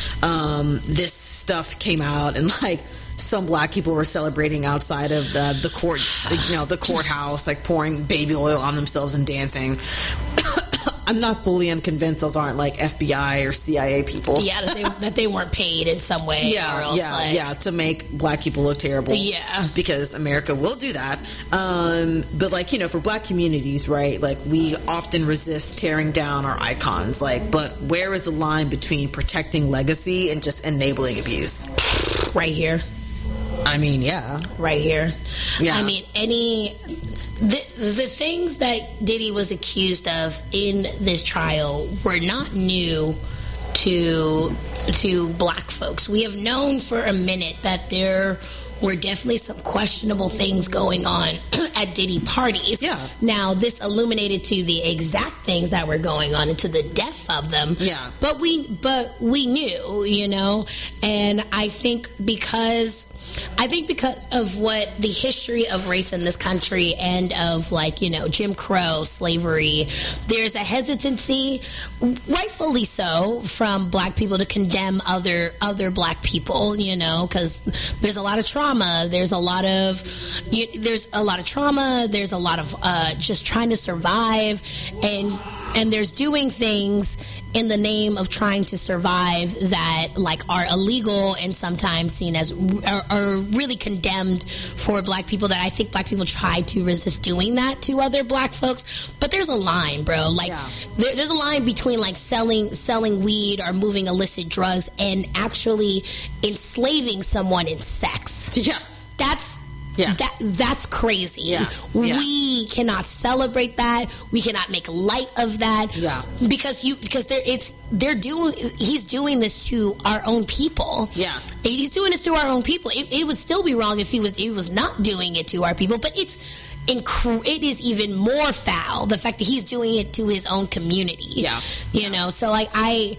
um, this stuff came out, and, like, some black people were celebrating outside of the, the court, you know, the courthouse, like, pouring baby oil on themselves and dancing. I'm not fully unconvinced those aren't, like, F B I or C I A people. Yeah, that they, that they weren't paid in some way. Yeah, or else, yeah, like, yeah, to make black people look terrible. Yeah. Because America will do that. Um, but, like, you know, for black communities, right, like, we often resist tearing down our icons. Like, but where is the line between protecting legacy and just enabling abuse? Right here. I mean, yeah. Right here. Yeah. I mean, any... The, the things that Diddy was accused of in this trial were not new to to black folks. We have known for a minute that there were definitely some questionable things going on at Diddy parties. Yeah. Now, this illuminated to the exact things that were going on and to the depth of them. Yeah. But we but we knew, you know, and I think because I think because of what the history of race in this country and of, like, you know, Jim Crow, slavery, there's a hesitancy, rightfully so, from black people to condemn other other black people, you know, because there's a lot of trauma. There's a lot of you, there's a lot of trauma. There's a lot of uh, just trying to survive, and and there's doing things in the name of trying to survive that, like, are illegal and sometimes seen as are, are really condemned for black people, that I think black people try to resist doing that to other black folks. But there's a line, bro. Like, yeah. there, there's a line between, like, selling selling weed or moving illicit drugs and actually enslaving someone in sex. Yeah. That's Yeah. That that's crazy. Yeah. Yeah. We cannot celebrate that. We cannot make light of that. Yeah. Because you because they're it's they're doing he's doing this to our own people. Yeah. He's doing this to our own people. It, it would still be wrong if he was he was not doing it to our people, but it's Inc- it is even more foul the fact that he's doing it to his own community. Yeah, you yeah. know. So like I,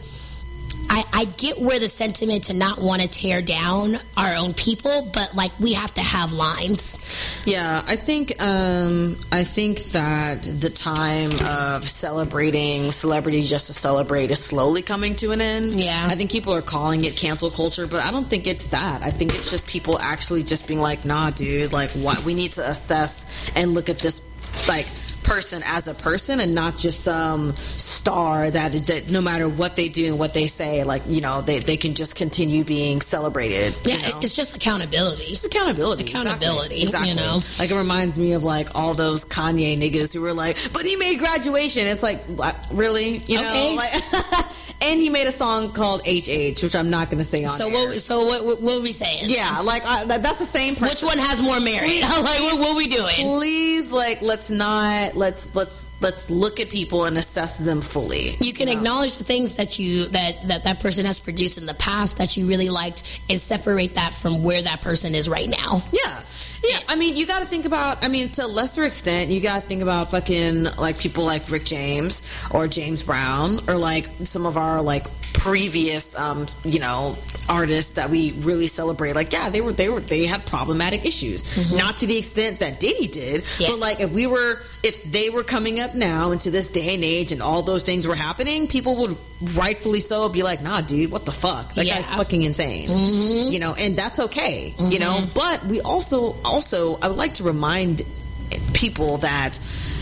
I, I get where the sentiment to not want to tear down our own people, but like we have to have lines. Yeah, I think um, I think that the time of celebrating celebrity just to celebrate is slowly coming to an end. Yeah, I think people are calling it cancel culture, but I don't think it's that. I think it's just people actually just being like, "Nah, dude, like, what? We need to assess and look at this, like." person as a person and not just some star that that no matter what they do and what they say, like, you know, they, they can just continue being celebrated. Yeah, you know? It's just accountability. It's accountability. Accountability, exactly. you know? Like, it reminds me of, like, all those Kanye niggas who were like, but he made Graduation. It's like, what? Really? You know? Okay. Like, and he made a song called H H, which I'm not going to sing on So air. what? So what? What, what are we saying? Yeah, like, I, that, that's the same person. Which one has more merit? Like, what, what are we doing? Please, like, let's not, let's, let's, let's look at people and assess them fully. You can you know? acknowledge the things that you that, that that person has produced in the past that you really liked, and separate that from where that person is right now. Yeah. Yeah, I mean, you got to think about, I mean, to a lesser extent, you got to think about fucking, like, people like Rick James or James Brown or, like, some of our, like, previous, um, you know, artists that we really celebrate. Like, yeah, they were, they were, they had problematic issues. Mm-hmm. Not to the extent that Diddy did, yeah. but, like, if we were, if they were coming up now into this day and age and all those things were happening, people would rightfully so be like, nah, dude, what the fuck? That yeah. guy's fucking insane. Mm-hmm. You know, and that's okay, mm-hmm. you know, but we also, also, I would like to remind people that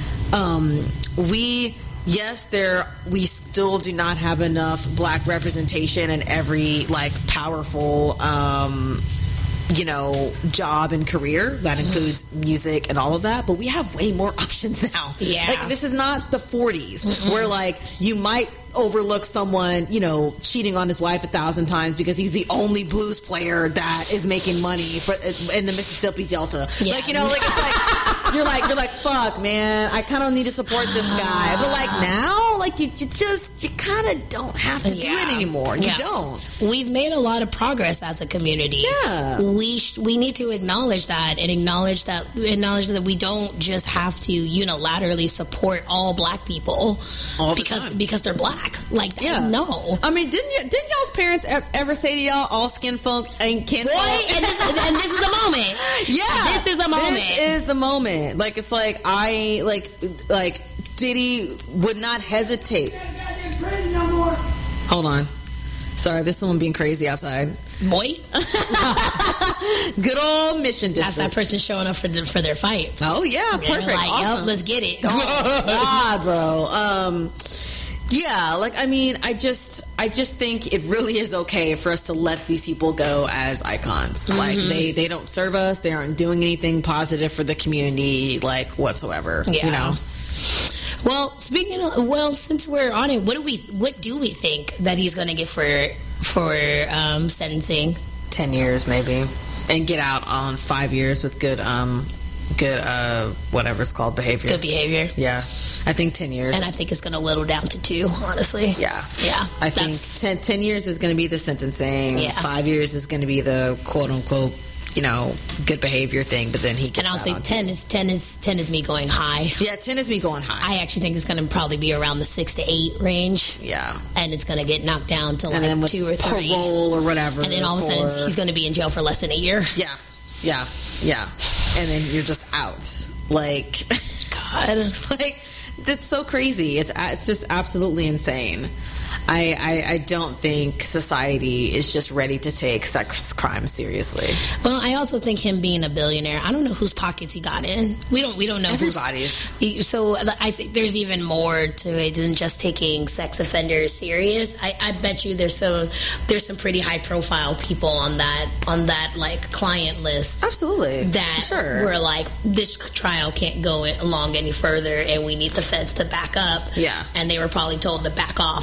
um, we, yes, there, we still do not have enough black representation in every, like, powerful, um, you know, job and career that includes music and all of that, but we have way more options now. Yeah. Like, this is not the forties Mm-mm. where, like, you might overlook someone, you know, cheating on his wife a thousand times because he's the only blues player that is making money for, in the Mississippi Delta. Yeah. Like, you know, like, it's like, you're like, you're like, fuck, man, I kind of need to support this guy. But, like, now, like, you, you just, you kind of don't have to yeah. do it anymore. You yeah. don't. We've made a lot of progress as a community. Yeah. We sh- we need to acknowledge that and acknowledge that acknowledge that we don't just have to unilaterally support all black people all the because time. because they're black. Like, yeah. no. I mean, didn't y- didn't y'all's parents e- ever say to y'all, all skin folk ain't kin folk? Boy, and this, and this is the moment. Yeah. This is the moment. This is the moment. Like, it's like, I, like, like, Diddy would not hesitate. Hold on. Sorry, there's someone being crazy outside. Boy. Good old Mission District. That's that person showing up for the, for their fight. Oh, yeah. They're Perfect. like, awesome. Yep, let's get it. Oh, God, bro. Um... Yeah, like, I mean, I just, I just think it really is okay for us to let these people go as icons. Mm-hmm. Like, they, they don't serve us. They aren't doing anything positive for the community, like, whatsoever. Yeah. You know? Well, speaking of, well, since we're on it, what do we, what do we think that he's going to get for, for um, sentencing? Ten years, maybe. And get out on five years with good, um, good, uh, whatever it's called, behavior. Good behavior. Yeah. I think ten years. And I think it's going to whittle down to two, honestly. Yeah. Yeah. I think ten, ten years is going to be the sentencing. Yeah. Five years is going to be the quote unquote, you know, good behavior thing, but then he gets And I'll out say on ten two. is ten is ten is me going high. Yeah, ten is me going high. I actually think it's going to probably be around the six to eight range. Yeah. And it's going to get knocked down to And then like with two or three. parole or whatever. And then all of a for- sudden he's going to be in jail for less than a year. Yeah. Yeah. Yeah. And then you're just out. Like, God. like, it's so crazy. It's it's just absolutely insane. I, I, I don't think society is just ready to take sex crime seriously. Well, I also think him being a billionaire, I don't know whose pockets he got in. We don't we don't know Everybody's. Who's, so I think there's even more to it than just taking sex offenders serious. I, I bet you there's some there's some pretty high profile people on that on that like client list. Absolutely. That For sure. were like, this trial can't go along any further and we need the feds to back up. Yeah. And they were probably told to back off and take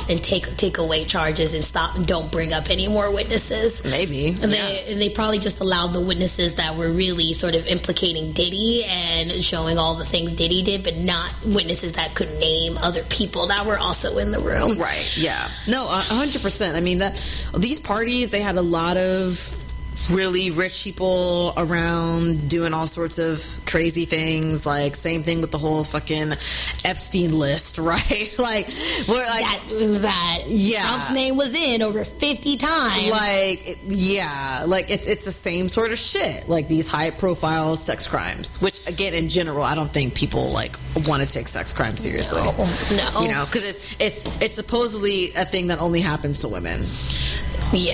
take away charges and stop and don't bring up any more witnesses. Maybe. And they, yeah. and they probably just allowed the witnesses that were really sort of implicating Diddy and showing all the things Diddy did, but not witnesses that could name other people that were also in the room. Right. Yeah. No, a hundred percent. I mean, that these parties, they had a lot of really rich people around doing all sorts of crazy things. Like, same thing with the whole fucking Epstein list, right? like, we're like that, that yeah. Trump's name was in over fifty times. Like, yeah, like it's it's the same sort of shit. Like these high profile sex crimes, which again, in general, I don't think people like want to take sex crimes seriously. No, no. You know, because it, it's it's supposedly a thing that only happens to women. Yeah.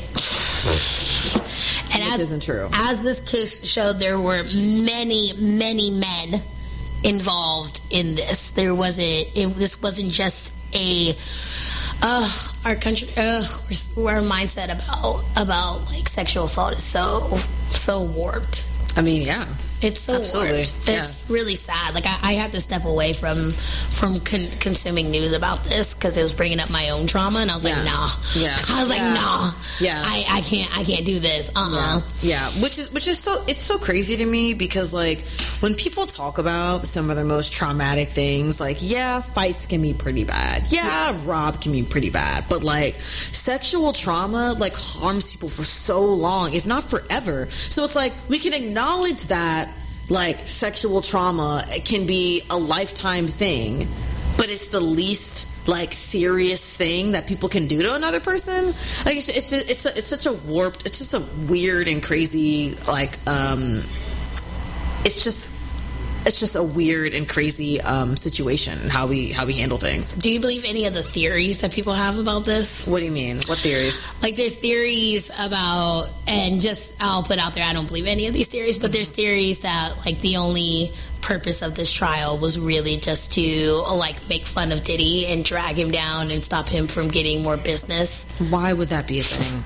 And Which as, isn't true. As this case showed, there were many, many men involved in this. There wasn't. It, this wasn't just a. Uh, our country, uh, our mindset about about like sexual assault is so so warped. I mean, yeah. It's so Absolutely. warped. It's yeah. really sad. Like I, I had to step away from from con- consuming news about this because it was bringing up my own trauma, and I was like, yeah. nah. Yeah. I was yeah. like, nah. Yeah. I, I can't. I can't do this. Uh. Uh-uh. Yeah. yeah. Which is which is so it's so crazy to me because like when people talk about some of their most traumatic things, like yeah, fights can be pretty bad. Yeah, yeah. rob can be pretty bad, but like sexual trauma like harms people for so long, if not forever. So it's like we can acknowledge that. Like, sexual trauma can be a lifetime thing, but it's the least, like, serious thing that people can do to another person. Like, it's it's it's, a, it's such a warped, it's just a weird and crazy, like, um, it's just... It's just a weird and crazy um, situation how we how we handle things. Do you believe any of the theories that people have about this? What do you mean? What theories? Like there's theories about, and just I'll put out there, I don't believe any of these theories, but there's theories that like the only purpose of this trial was really just to like make fun of Diddy and drag him down and stop him from getting more business. Why would that be a thing?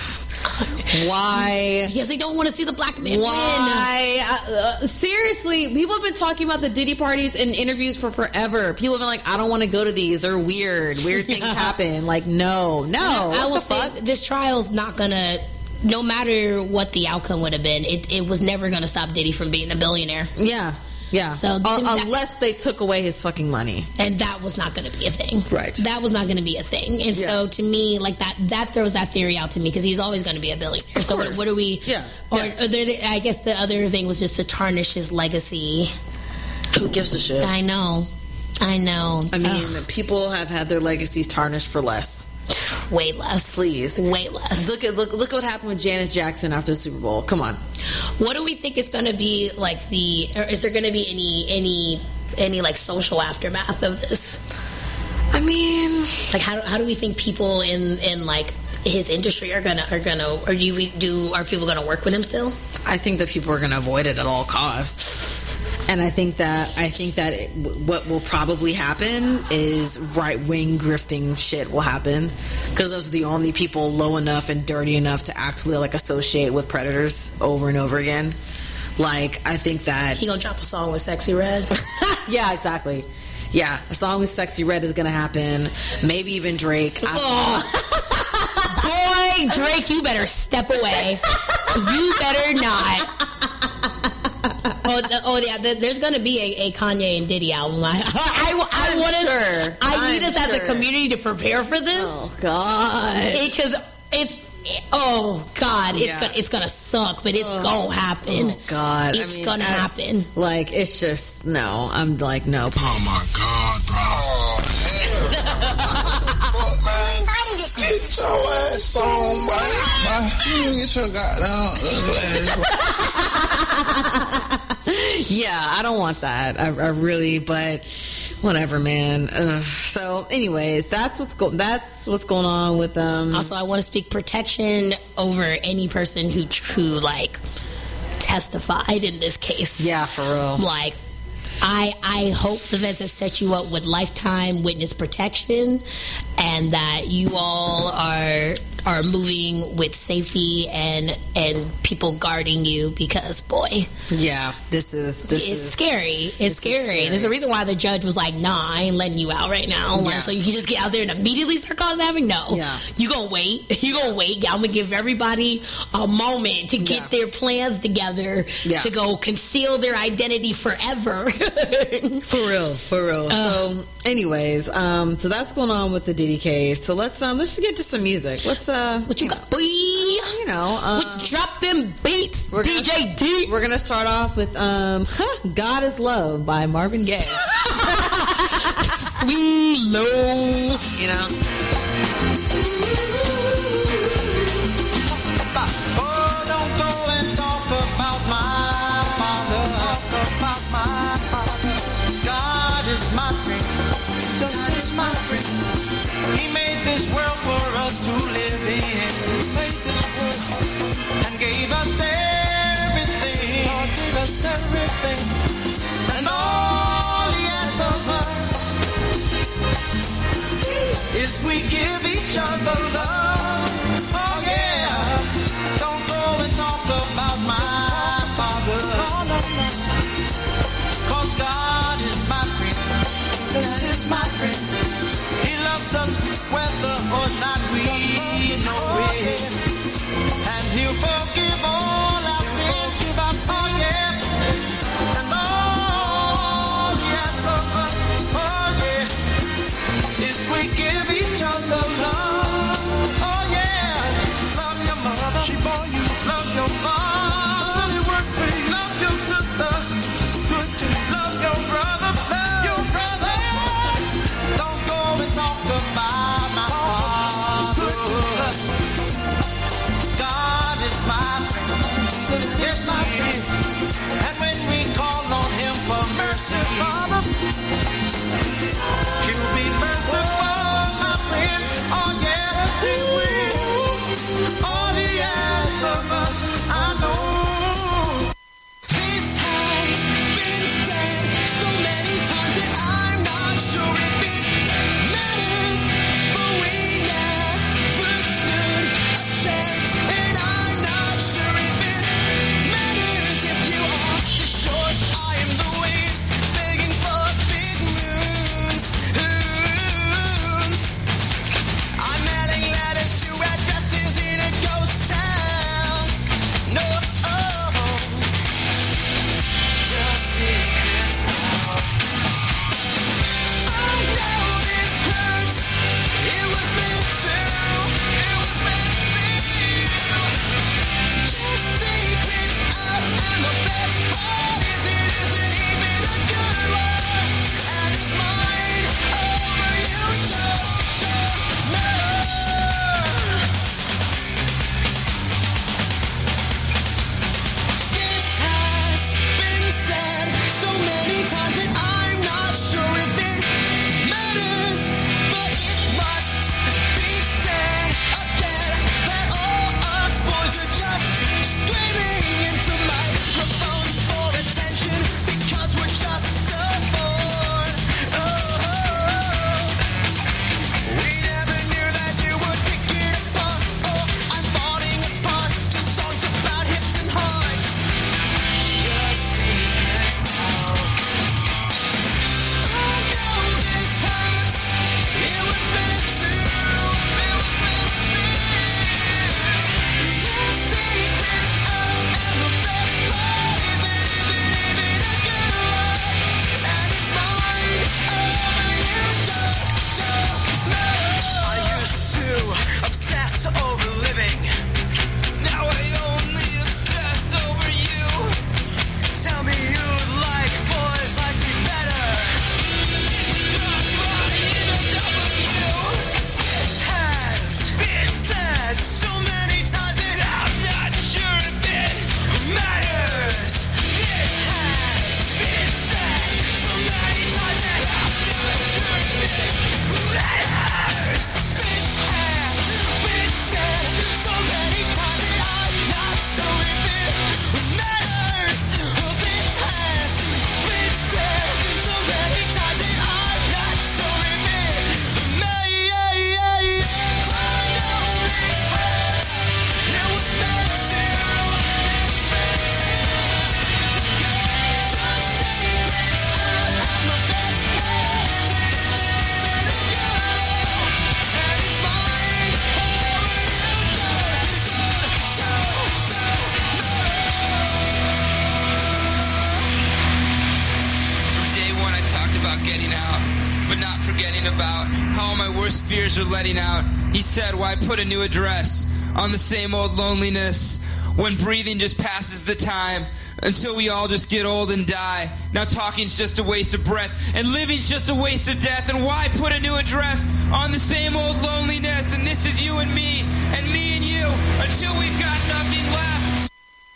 Why? Because they don't want to see the black man Why? Uh, uh, seriously, people have been talking about the Diddy parties in interviews for forever. People have been like, I don't want to go to these. They're weird. Weird things happen. Like, no, no. I will what the say fuck? this trial's not gonna. No matter what the outcome would have been, it, it was never going to stop Diddy from being a billionaire. Yeah. Yeah. So uh, that, unless they took away his fucking money, and that was not going to be a thing. Right. That was not going to be a thing. And yeah. so to me, like that, that throws that theory out to me because he's always going to be a billionaire. Of so course. what, what are we? Yeah. Or, yeah. or there, I guess the other thing was just to tarnish his legacy. Who gives a shit? I know. I know. I mean, Ugh. people have had their legacies tarnished for less. Way less. Please. Way less. Look at look look what happened with Janet Jackson after the Super Bowl. Come on. What do we think is going to be like the? Or is there going to be any any any like social aftermath of this? I mean, like how how do we think people in in like his industry are gonna are gonna or do we do are people gonna work with him still? I think that people are gonna avoid it at all costs. And I think that I think that it, what will probably happen is right-wing grifting shit will happen because those are the only people low enough and dirty enough to actually like associate with predators over and over again. Like I think that he gonna drop a song with Sexy Red. Yeah, exactly. Yeah, a song with Sexy Red is gonna happen. Maybe even Drake. Oh. Boy, Drake, you better step away. You better not. Oh, the, oh yeah. The, there's going to be a, a Kanye and Diddy album. I, I, I, I want sure. I need I'm us as sure. a community to prepare for this. Oh God! Because it, it's oh God, it's Yeah. gonna it's gonna suck, but it's Oh. gonna happen. Oh God! It's I mean, gonna I- happen. Like it's just no. I'm like no. Oh my God, bro. Oh, hell. Man, get your ass on, man. Get your goddamn ass. Yeah, I don't want that. I, I really, but whatever, man. Ugh. So, anyways, that's what's going. That's what's going on with them. Also, I want to speak protection over any person who who like testified in this case. Yeah, for real. Like, I I hope the vets have set you up with lifetime witness protection, and that you all are are moving with safety and and people guarding you, because boy, yeah, this is this it's is scary. It's scary. scary. There's a reason why the judge was like, "Nah, I ain't letting you out right now." Like, Yeah. so you can just get out there and immediately start causing havoc. No, Yeah. you gonna wait. You gonna wait. I'm gonna give everybody a moment to get Yeah. their plans together Yeah. to go conceal their identity forever. For real, for real. so, anyways, um, so that's going on with the Diddy case. So let's um, let's just get to some music. Let's uh, What you got, boy? you know, um, What- drop them beats, we're D J gonna, D. We're gonna start off with um, "God Is Love" by Marvin Gaye. Swing low. You know. Oh, don't go and talk about my father. Talk about my father. God is my friend. Jesus is my friend. He made this world for us to live in. Made this world and gave us everything. God gave us everything. And all He asks of us is we give each other love. Oh yeah. Don't go and talk about my father. Oh, no, no. Cause God is my friend. This is my friend. He loves us whether or not we know it. And He'll forgive all our sins. Oh yeah. And all He asks of us, oh yeah, is we give each other love. Oh yeah. Love your mother. She bore you. Love your father. He worked for you. Love your sister. It's good to love your brother. Love your brother. Don't go and talk about my father. It's good to us. God is my friend. Jesus is my friend. And when we call on Him for mercy, Father, He'll be merciful, my friend. Oh yeah, He will. All He asks of us, I know. This has been said so many times that I'm not sure if it matters, but we never stood a chance, and I'm not sure if it matters if about getting out, but not forgetting about how all my worst fears are letting out. He said, why put a new address on the same old loneliness when breathing just passes the time until we all just get old and die. Now talking's just a waste of breath and living's just a waste of death. And why put a new address on the same old loneliness? And this is you and me and me and you until we've got nothing left.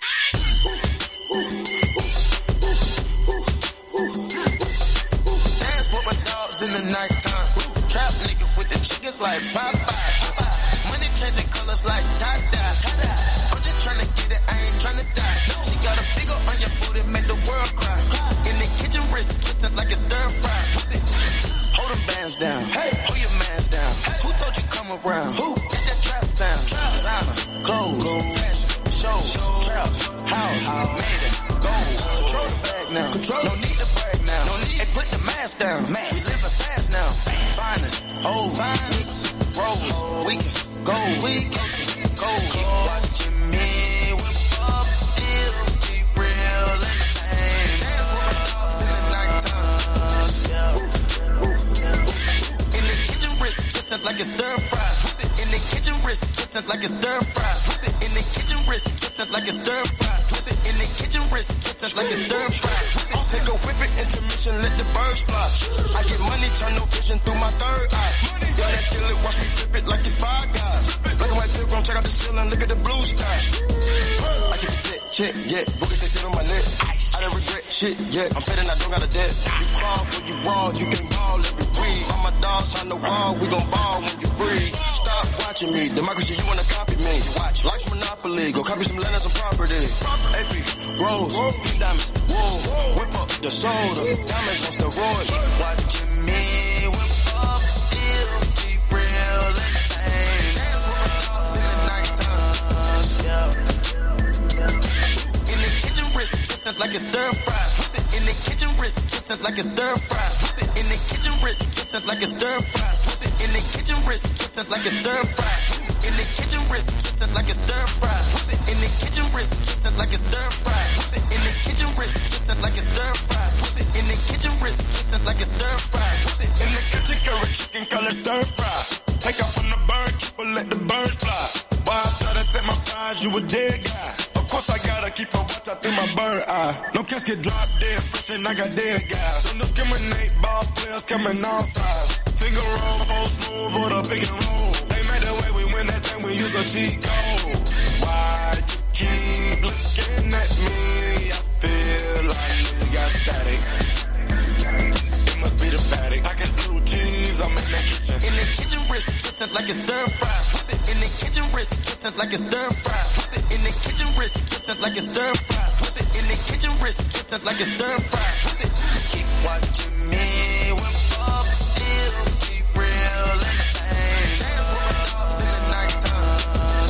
Dance with my dogs in the nighttime. Trap nigga with the chickens like Popeye. Money changing colors like tie-dye. I'm just trying to get it, I ain't trying to die. She got a big ol' on your booty, make the world cry. In the kitchen, wrist twisted like it's stir fry. Hold them bands down, hey, hold your mans down. Who told you come around? Who? It's that trap sound. Designer, clothes, fashion, shows, trap, house, made it, gold. Control the bag now. No need to brag now. No need. Hey, put the mask down. We living fast now. Finest, old, finest, rose, weekend, gold, weekend, gold. Keep watching me with Bob still be real and fame. Dance with my dogs in the nighttime. In the kitchen, wrist twisted like it's stir fry. In the kitchen, wrist twisted like it's stir fry. In the kitchen, wrist twisted like it's stir fry. In the kitchen, wrist twisted like it's stir fry. Take a whip it, intermission, let the birds fly. I get money, turn no vision through my third eye. Got that skillet, watch me flip it like it's five guys. Black and white pilgrim, check out the ceiling, look at the blue sky. I take a check, check, yeah. Bookers, they sit on my neck. I don't regret shit, yeah. I'm betting I don't got a debt. You crawl for you raw, you can ball every week. All my dogs on the wall, we gon' ball when you free. Stop watching me, democracy, you wanna copy me. Watch, life's monopoly, go copy some land and some property. A P, Rose, pink diamonds, wool, whip up the soda, diamonds off the road. Watching me with Bob still be real and fame. Dance with my dogs in the nighttime, yeah. In the kitchen, wrist twisted like it's stir fry. In the kitchen, wrist twisted like it's stir fry. In the kitchen, wrist twisted like it's stir fry. In the kitchen, wrist twisted like it's stir fry. In the kitchen, wrist twisted like it's stir fry. In the kitchen, wrist twisted like it's stir fry. In the kitchen, wrist twisted like it's stir fry. In the kitchen, wrist twisted like it's stir fry. In the kitchen, curry chicken color stir fry. Take off from the bird, keep her, let the birds fly. Why I started to take my prize, you a dead guy. Of course I gotta keep a watch out through my bird eye. No casket drop dead, fresh and I got dead guys. Don't discriminate, ball players coming all sides. Finger roll, hold smooth, or the pick and roll. They made the way we win that thing, we use a cheat code. Why you keep looking at me? I feel like you got static. It must be the paddock. I got blue cheese, I'm in that kitchen. In the kitchen, wrist twisted like it's stir fry. In the kitchen, wrist twisted like it's stir fry. In the kitchen, wrist twisted like it's stir fry. In the kitchen, wrist twisted like it's stir fry. Keep watching me when Bob still be real and fame. Dance with my dogs in the nighttime,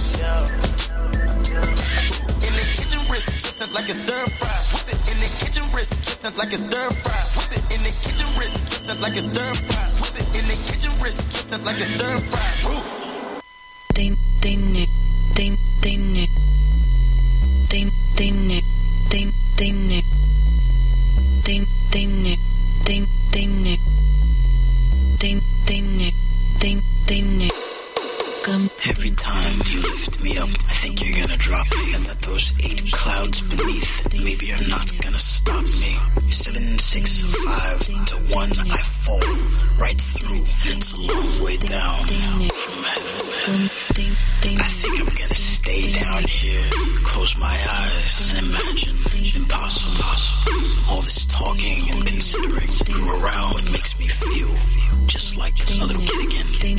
yeah. In the kitchen, wrist twisted like it's stir fry. In the kitchen, wrist twisted like it's stir fry. In the kitchen, wrist twisted like it's stir fry. In the kitchen, wrist twisted like it's stir fry. Roof. They, they, nick, they, they, nick, they, they, nick, they, they, nick, they, they, nick, they, they, nick, they, they, nick, they, they, nick. Come. Every time you lift me up, I think you're gonna drop me, and that those eight clouds beneath maybe are not gonna stop me. Seven, six, five to one, I fall right through. It's a long way down from heaven. I think I'm gonna stay down here, close my eyes, and imagine impossible. All this talking and considering you around makes me feel just like a little kid again.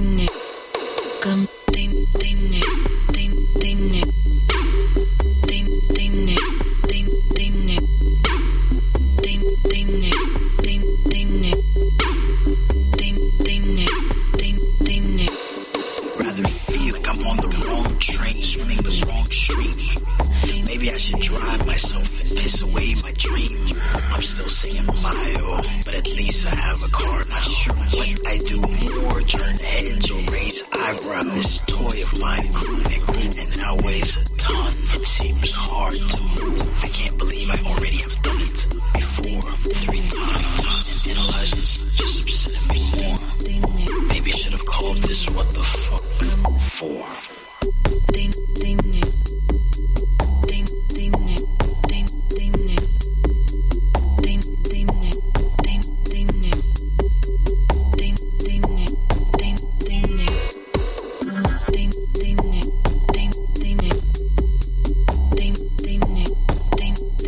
Come, they, they, nick, they, they, nick, they, they, nick, they, they, nick, they, they, nick, they, they, nick, they, they, nick, they, they, nick. Rather feel like I'm on the wrong train, swimming the wrong stream. Maybe I should drive myself and piss away my dream. I'm still saying mile, but at least I have a car. Not sure what I do more, turn heads or raise eyebrows. This toy of mine grew and grew and now weighs a ton. It seems hard to move. I can't